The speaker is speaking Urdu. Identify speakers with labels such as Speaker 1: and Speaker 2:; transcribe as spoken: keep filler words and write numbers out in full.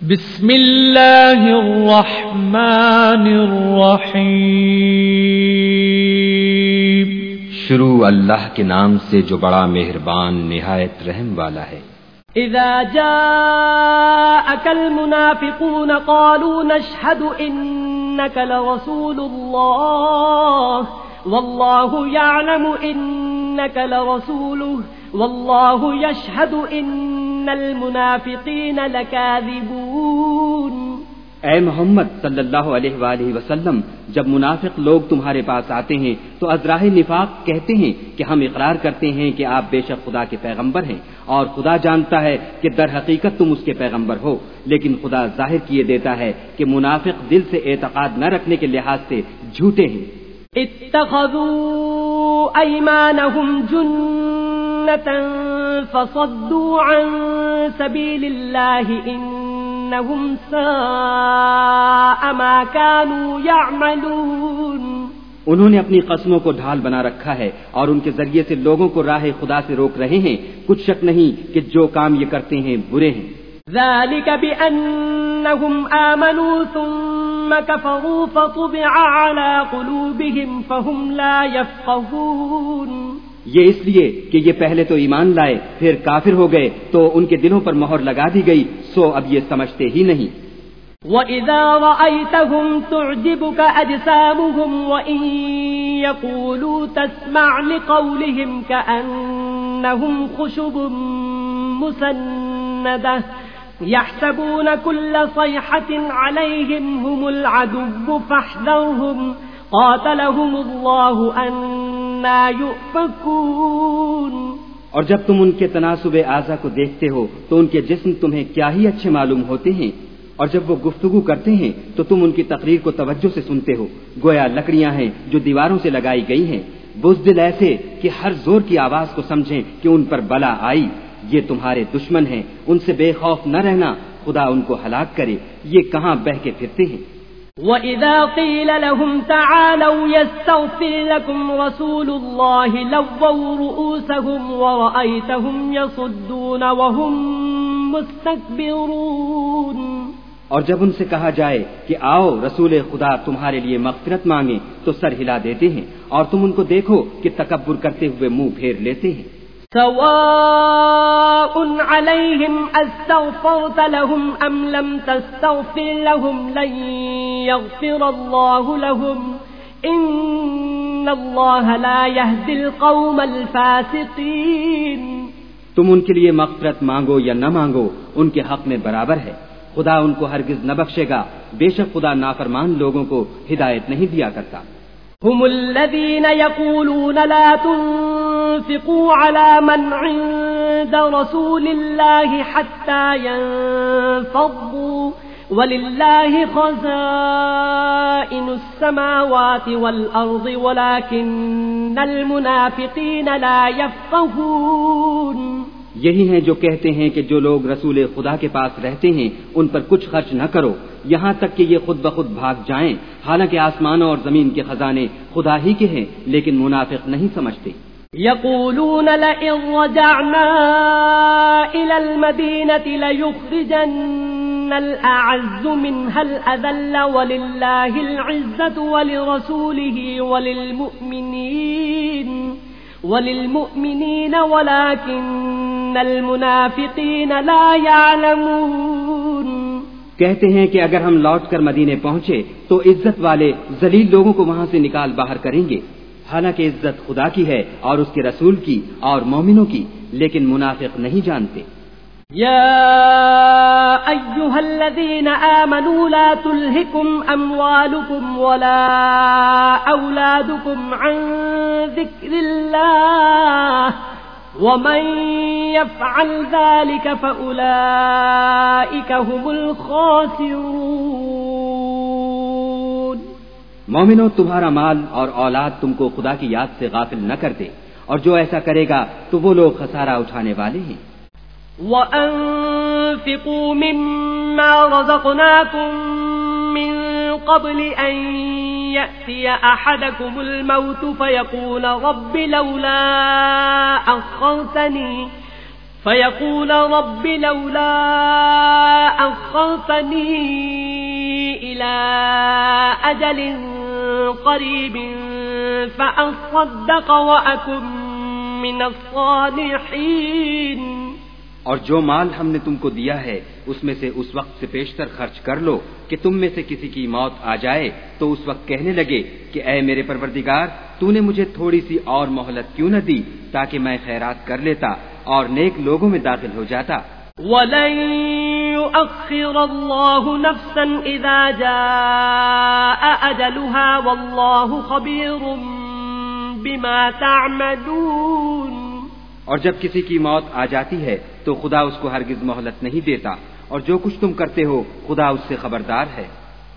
Speaker 1: بسم اللہ الرحمن الرحیم۔
Speaker 2: شروع اللہ کے نام سے جو بڑا مہربان نہایت رحم والا ہے۔
Speaker 3: اذا جاءك المنافقون قالوا نشهد انك لرسول الله والله يعلم انك لرسوله والله يشهد ان المنافقين لكاذبون۔
Speaker 4: اے محمد صلی اللہ علیہ وآلہ وسلم، جب منافق لوگ تمہارے پاس آتے ہیں تو ازراہ نفاق کہتے ہیں کہ ہم اقرار کرتے ہیں کہ آپ بے شک خدا کے پیغمبر ہیں، اور خدا جانتا ہے کہ در حقیقت تم اس کے پیغمبر ہو، لیکن خدا ظاہر کیے دیتا ہے کہ منافق دل سے اعتقاد نہ رکھنے کے لحاظ سے جھوٹے ہیں۔
Speaker 3: اتخذوا ایمانہم جنة فصدوا عن سبیل اللہ انہم ساء ما كانوا يعملون۔
Speaker 4: انہوں نے اپنی قسموں کو ڈھال بنا رکھا ہے اور ان کے ذریعے سے لوگوں کو راہ خدا سے روک رہے ہیں، کچھ شک نہیں کہ جو کام یہ کرتے ہیں برے ہیں۔
Speaker 3: ذلك بأنهم آمنوا ثم كفروا فطبع على قلوبهم فهم لا يفقهون۔
Speaker 4: یہ اس لیے کہ یہ پہلے تو ایمان لائے پھر کافر ہو گئے تو ان کے دلوں پر مہر لگا دی گئی، سو اب یہ سمجھتے ہی نہیں۔
Speaker 3: وَإِذَا رَأَيْتَهُمْ تُعْجِبُكَ أَجْسَامُهُمْ وَإِن يَقُولُوا تَسْمَعْ لِقَوْلِهِمْ كَأَنَّهُمْ خُشُبٌ مُّسَنَّدَةٌ يَحْسَبُونَ كُلَّ صَيْحَةٍ عَلَيْهِمْ هُمُ الْعَدُوُّ فَاحْذَرْهُمْ قَاتَلَهُمُ اللَّهُ أَنَّى يُؤْفَكُونَ۔
Speaker 4: اور جب تم ان کے تناسب اعضاء کو دیکھتے ہو تو ان کے جسم تمہیں کیا ہی اچھے معلوم ہوتے ہیں، اور جب وہ گفتگو کرتے ہیں تو تم ان کی تقریر کو توجہ سے سنتے ہو، گویا لکڑیاں ہیں جو دیواروں سے لگائی گئی ہیں، بزدل ایسے کہ ہر زور کی آواز کو سمجھیں کہ ان پر بلا آئی۔ یہ تمہارے دشمن ہیں، ان سے بے خوف نہ رہنا، خدا ان کو ہلاک کرے، یہ کہاں بہہ کے پھرتے ہیں۔
Speaker 3: وَإِذَا قِيلَ لَهُمْ تَعَالَوْا يَسْتَغْفِرْ لَكُمْ رَسُولُ اللَّهِ لَوَّوْا رُؤُوسَهُمْ وَرَأَيْتَهُمْ يَصُدُّونَ وَهُمْ مُسْتَكْبِرُونَ۔
Speaker 4: اور جب ان سے کہا جائے کہ آؤ رسول خدا تمہارے لیے مغفرت مانگیں تو سر ہلا دیتے ہیں، اور تم ان کو دیکھو کہ تکبر کرتے ہوئے منہ پھیر لیتے ہیں۔
Speaker 3: سواء عليهم استغفرت لهم ام لم تستغفر لهم لن يغفر الله لهم ان الله لا يهدي القوم الفاسقين۔
Speaker 4: تم ان کے لیے مغفرت مانگو یا نہ مانگو ان کے حق میں برابر ہے، خدا ان کو ہرگز نہ بخشے گا، بے شک خدا نافرمان لوگوں کو ہدایت نہیں دیا کرتا۔
Speaker 3: هم الذين يقولون لا تنفقوا على من عند رسول الله حتى ينفضوا ولله خزائن السماوات والأرض ولكن المنافقين لا يفقهون۔
Speaker 4: یہی ہیں جو کہتے ہیں کہ جو لوگ رسول خدا کے پاس رہتے ہیں ان پر کچھ خرچ نہ کرو یہاں تک کہ یہ خود بخود بھاگ جائیں، حالانکہ آسمانوں اور زمین کے خزانے خدا ہی کے ہیں، لیکن منافق نہیں سمجھتے۔
Speaker 3: یقولون لئن رجعنا الى المدینة لیخرجن الاعز منها الاذل وللہ العزة ولرسوله وللمؤمنین وللمؤمنین ولكن المنافقین لا يعلمون۔
Speaker 4: کہتے ہیں کہ اگر ہم لوٹ کر مدینے پہنچے تو عزت والے ذلیل لوگوں کو وہاں سے نکال باہر کریں گے، حالانکہ عزت خدا کی ہے اور اس کے رسول کی اور مومنوں کی، لیکن منافق نہیں جانتے۔
Speaker 3: یا ایھا الذین آمنوا لا تلہکم اموالکم ولا اولادکم عن ذکر اللہ ومن يفعل ذلك فأولئك هم الخاسرون۔
Speaker 4: مومنو، تمہارا مال اور اولاد تم کو خدا کی یاد سے غافل نہ کر دے، اور جو ایسا کرے گا تو وہ لوگ خسارہ اٹھانے والے ہیں۔
Speaker 3: وَأَنفِقُوا مِمَّا رَزَقْنَاكُم مِّن قَبْلِ أَن يَأْتِيَ أَحَدَكُمُ الْمَوْتُ فَيَقُولَ رَبِّ لَوْلَا أَخَّرْتَنِي فيقول رب لولا أخرتني إلى أجل قريب فأصدق وأكن من الصالحين.
Speaker 4: اور جو مال ہم نے تم کو دیا ہے اس میں سے اس وقت سے پیشتر خرچ کر لو کہ تم میں سے کسی کی موت آ جائے تو اس وقت کہنے لگے کہ اے میرے پروردگار تو نے مجھے تھوڑی سی اور مہلت کیوں نہ دی تاکہ میں خیرات کر لیتا اور نیک لوگوں میں داخل ہو جاتا.
Speaker 3: وَلَن يُؤَخِّرَ اللَّهُ نَفْسًا إِذَا جَاءَ أَجَلُهَا وَاللَّهُ خَبِيرٌ بِمَا تَعْمَلُونَ.
Speaker 4: اور جب کسی کی موت آ جاتی ہے تو خدا اس کو ہرگز مہلت نہیں دیتا اور جو کچھ تم کرتے ہو خدا اس سے خبردار ہے.